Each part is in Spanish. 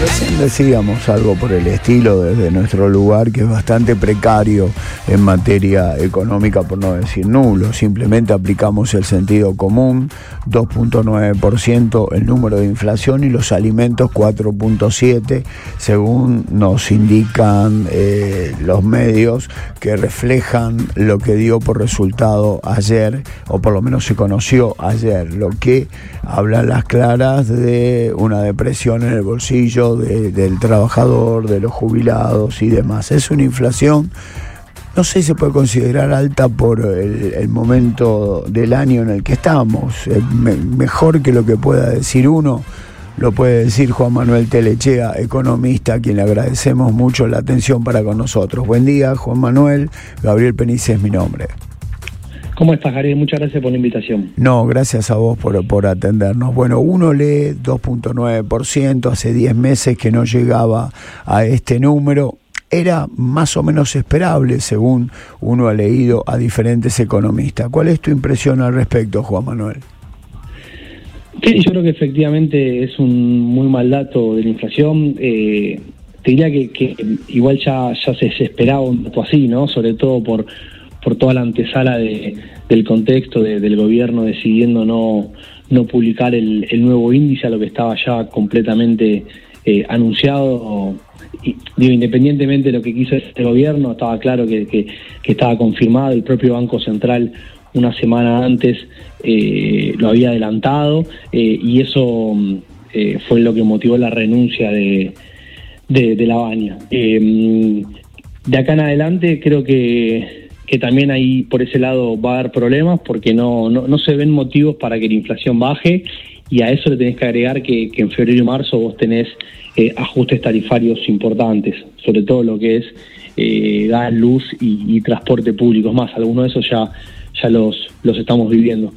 Recién decíamos algo por el estilo desde nuestro lugar, que es bastante precario en materia económica, por no decir nulo. Simplemente aplicamos el sentido común, 2.9% el número de inflación y los alimentos 4.7%, según nos indican los medios que reflejan lo que dio por resultado ayer, o por lo menos se conoció ayer, lo que habla a las claras de una depresión en el bolsillo del trabajador, de los jubilados y demás. Es una inflación, no sé si se puede considerar alta por el momento del año en el que estamos. Mejor que lo que pueda decir uno, lo puede decir Juan Manuel Telechea, economista, a quien le agradecemos mucho la atención para con nosotros. Buen día, Juan Manuel. Gabriel Penice es mi nombre. ¿Cómo estás, Gabriel? Muchas gracias por la invitación. No, gracias a vos por atendernos. Bueno, uno lee 2.9%, hace 10 meses que no llegaba a este número. Era más o menos esperable, según uno ha leído a diferentes economistas. ¿Cuál es tu impresión al respecto, Juan Manuel? Sí, yo creo que efectivamente es un muy mal dato de la inflación. Te diría que igual ya se esperaba un dato así, ¿no? Sobre todo por toda la antesala del contexto del gobierno decidiendo no publicar el nuevo índice, a lo que estaba ya completamente anunciado. Y, digo, independientemente de lo que quiso este gobierno, estaba claro que estaba confirmado. El propio Banco Central una semana antes lo había adelantado, y eso fue lo que motivó la renuncia de Lavagna. De acá en adelante creo que también ahí por ese lado va a haber problemas, porque no se ven motivos para que la inflación baje, y a eso le tenés que agregar que en febrero y marzo vos tenés ajustes tarifarios importantes, sobre todo lo que es gas, luz y transporte público. Es más, algunos de esos ya los estamos viviendo.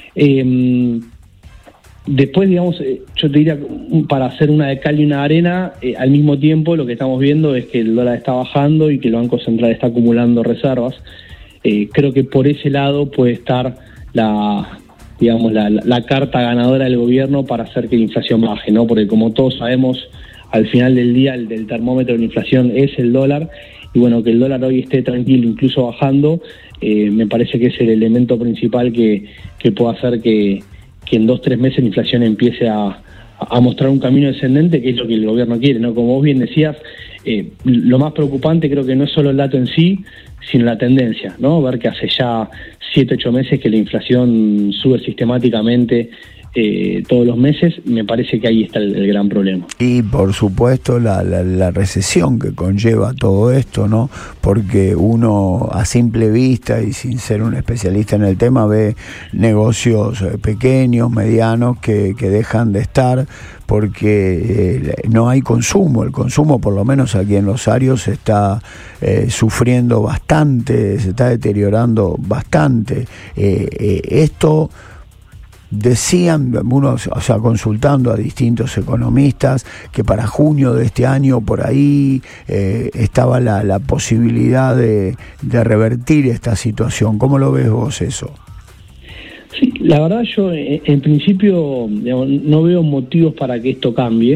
Después, digamos, yo te diría, para hacer una de cal y una de arena, al mismo tiempo lo que estamos viendo es que el dólar está bajando y que el Banco Central está acumulando reservas. Creo que por ese lado puede estar la carta ganadora del gobierno para hacer que la inflación baje, ¿no? Porque como todos sabemos, al final del día el del termómetro de la inflación es el dólar, y bueno, que el dólar hoy esté tranquilo, incluso bajando, me parece que es el elemento principal que puede hacer que en 2-3 meses la inflación empiece a mostrar un camino descendente, que es lo que el gobierno quiere, ¿no? Como vos bien decías, lo más preocupante creo que no es solo el dato en sí, sino la tendencia, ¿no? Ver que hace ya 7-8 meses que la inflación sube sistemáticamente todos los meses, me parece que ahí está el gran problema. Y por supuesto la recesión que conlleva todo esto, ¿no? Porque uno a simple vista y sin ser un especialista en el tema ve negocios pequeños, medianos que dejan de estar porque no hay consumo. El consumo, por lo menos aquí en Rosario, se está sufriendo bastante, se está deteriorando bastante. Esto decían unos, o sea, consultando a distintos economistas, que para junio de este año por ahí estaba la posibilidad de revertir esta situación. ¿Cómo lo ves vos eso? Sí, la verdad yo en principio, digamos, no veo motivos para que esto cambie,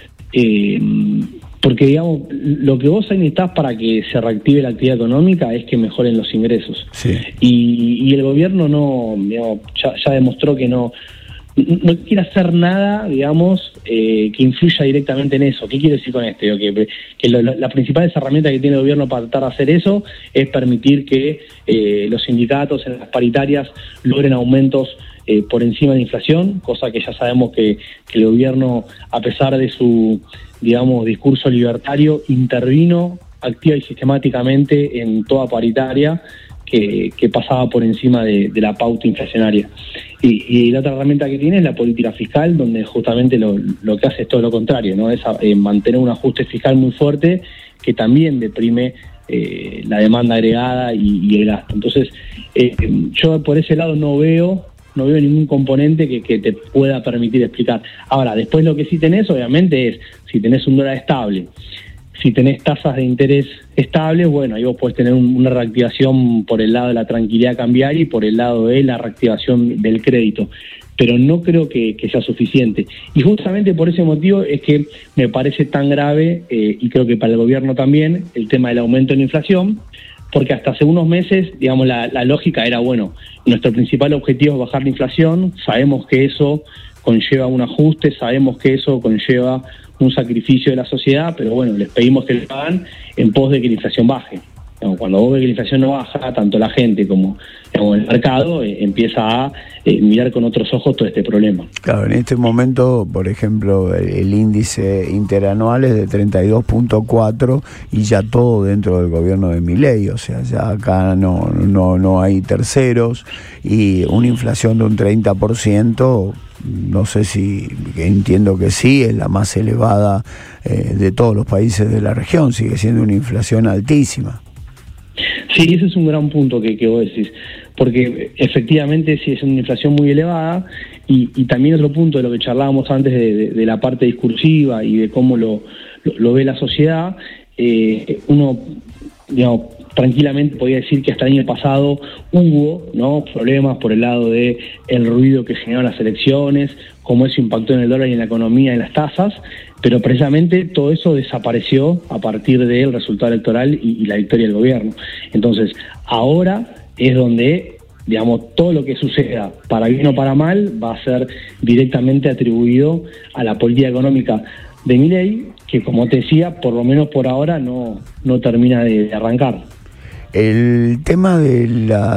porque digamos lo que vos necesitás para que se reactive la actividad económica es que mejoren los ingresos. Sí. Y el gobierno ya demostró que no quiere hacer nada, digamos, que influya directamente en eso. ¿Qué quiero decir con esto? Que las principales herramientas que tiene el gobierno para tratar de hacer eso es permitir que los sindicatos en las paritarias logren aumentos por encima de la inflación, cosa que ya sabemos que el gobierno, a pesar de su, digamos, discurso libertario, intervino activa y sistemáticamente en toda paritaria que pasaba por encima de la pauta inflacionaria. Y la otra herramienta que tiene es la política fiscal, donde justamente lo que hace es todo lo contrario, ¿no? Es mantener un ajuste fiscal muy fuerte que también deprime la demanda agregada y el gasto. Entonces, yo por ese lado no veo ningún componente que te pueda permitir explicar. Ahora, después lo que sí tenés, obviamente, es si tenés un dólar estable, si tenés tasas de interés estables, bueno, ahí vos podés tener una reactivación por el lado de la tranquilidad cambiaria y por el lado de la reactivación del crédito. pero no creo que sea suficiente. Y justamente por ese motivo es que me parece tan grave, y creo que para el gobierno también, el tema del aumento de la inflación, porque hasta hace unos meses, digamos, la lógica era, bueno, nuestro principal objetivo es bajar la inflación, sabemos que eso conlleva un ajuste, sabemos que eso conlleva un sacrificio de la sociedad, pero bueno, les pedimos que lo hagan en pos de que la inflación baje. Cuando vos ves que la inflación no baja, tanto la gente como el mercado empieza a mirar con otros ojos todo este problema. Claro, en este momento, por ejemplo, el índice interanual es de 32.4 y ya todo dentro del gobierno de Milei, o sea, ya acá no hay terceros, y una inflación de un 30%, no sé si, entiendo que sí, es la más elevada de todos los países de la región, sigue siendo una inflación altísima. Sí, ese es un gran punto que vos decís, porque efectivamente sí es una inflación muy elevada, y también otro punto de lo que charlábamos antes de la parte discursiva y de cómo lo ve la sociedad, uno, digamos, tranquilamente podía decir que hasta el año pasado hubo problemas por el lado de el ruido que generaron las elecciones, cómo eso impactó en el dólar y en la economía, en las tasas, pero precisamente todo eso desapareció a partir del resultado electoral y la victoria del gobierno. Entonces, ahora es donde, digamos, todo lo que suceda, para bien o para mal, va a ser directamente atribuido a la política económica de Milei, que, como te decía, por lo menos por ahora no termina de arrancar. El tema de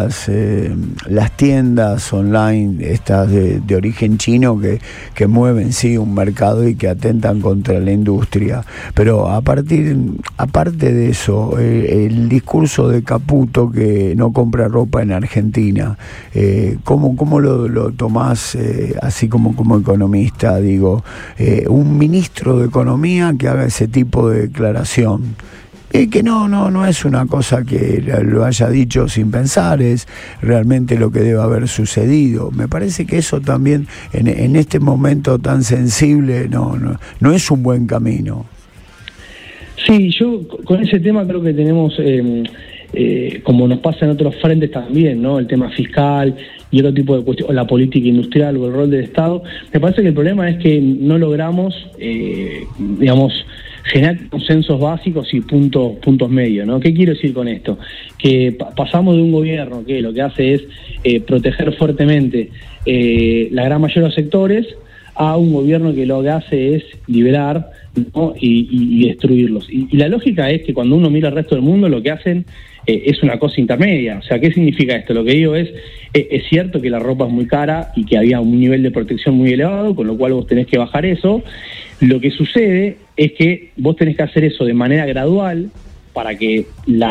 las tiendas online, estas de origen chino, que mueven sí un mercado y que atentan contra la industria, pero aparte de eso, el discurso de Caputo, que no compra ropa en Argentina, ¿cómo lo tomás, así como economista? Digo, un ministro de Economía que haga ese tipo de declaración. Que no es una cosa que lo haya dicho sin pensar, es realmente lo que debe haber sucedido. Me parece que eso también, en este momento tan sensible, no es un buen camino. Sí, yo con ese tema creo que tenemos, como nos pasa en otros frentes también, ¿no? El tema fiscal y otro tipo de cuestiones, o la política industrial o el rol del Estado. Me parece que el problema es que no logramos, generar consensos básicos y puntos medios, ¿no? ¿Qué quiero decir con esto? Que pasamos de un gobierno que lo que hace es proteger fuertemente la gran mayoría de los sectores, a un gobierno que lo que hace es liberar, ¿no? y destruirlos. Y la lógica es que cuando uno mira al resto del mundo, lo que hacen es una cosa intermedia. O sea, ¿qué significa esto? Lo que digo es cierto que la ropa es muy cara y que había un nivel de protección muy elevado, con lo cual vos tenés que bajar eso. Lo que sucede es que vos tenés que hacer eso de manera gradual para que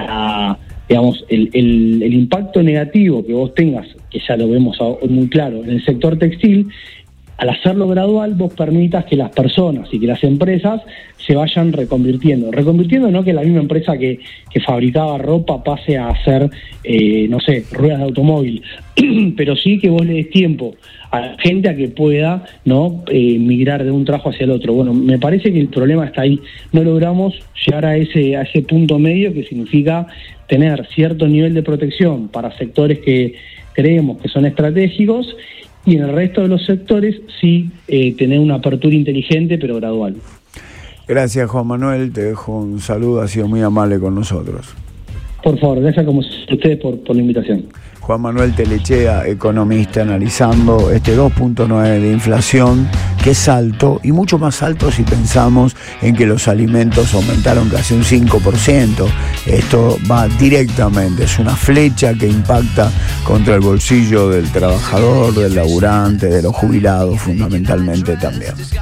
el impacto negativo que vos tengas, que ya lo vemos muy claro en el sector textil, al hacerlo gradual vos permitas que las personas y que las empresas se vayan reconvirtiendo. Reconvirtiendo no que la misma empresa que fabricaba ropa pase a hacer, ruedas de automóvil, pero sí que vos le des tiempo a la gente a que pueda migrar de un trabajo hacia el otro. Bueno, me parece que el problema está ahí. No logramos llegar a ese punto medio, que significa tener cierto nivel de protección para sectores que creemos que son estratégicos, y en el resto de los sectores sí tener una apertura inteligente pero gradual. Gracias, Juan Manuel, te dejo un saludo, ha sido muy amable con nosotros. Por favor, gracias a ustedes por la invitación. Juan Manuel Telechea, economista, analizando este 2.9 de inflación, que es alto, y mucho más alto si pensamos en que los alimentos aumentaron casi un 5%. Esto va directamente, es una flecha que impacta contra el bolsillo del trabajador, del laburante, de los jubilados fundamentalmente también.